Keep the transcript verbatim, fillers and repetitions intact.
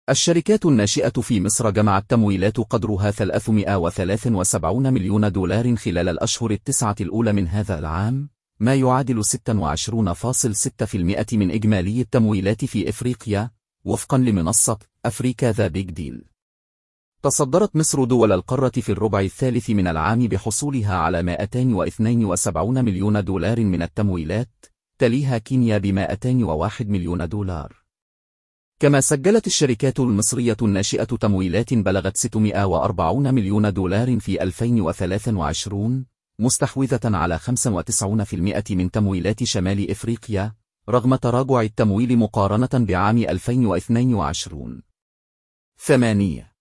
الشركات الناشئة في مصر جمعت تمويلات قدرها ثلاثمائة وثلاثة وسبعين مليون دولار خلال الأشهر التسعة الأولى من هذا العام، ما يعادل ستة وعشرين فاصلة ستة بالمئة من إجمالي التمويلات في إفريقيا، وفقا لمنصة أفريكا ذا بيج ديل. تصدرت مصر دول القارة في الربع الثالث من العام بحصولها على مئتين واثنين وسبعين مليون دولار من التمويلات، تليها كينيا ب مئتين وواحد مليون دولار. كما سجلت الشركات المصرية الناشئة تمويلات بلغت ستمائة وأربعين مليون دولار في ألفين وثلاثة وعشرين، مستحوذة على خمسة وتسعين بالمئة من تمويلات شمال إفريقيا، رغم تراجع التمويل مقارنة بعام ألفين واثنين وعشرين. ثمانية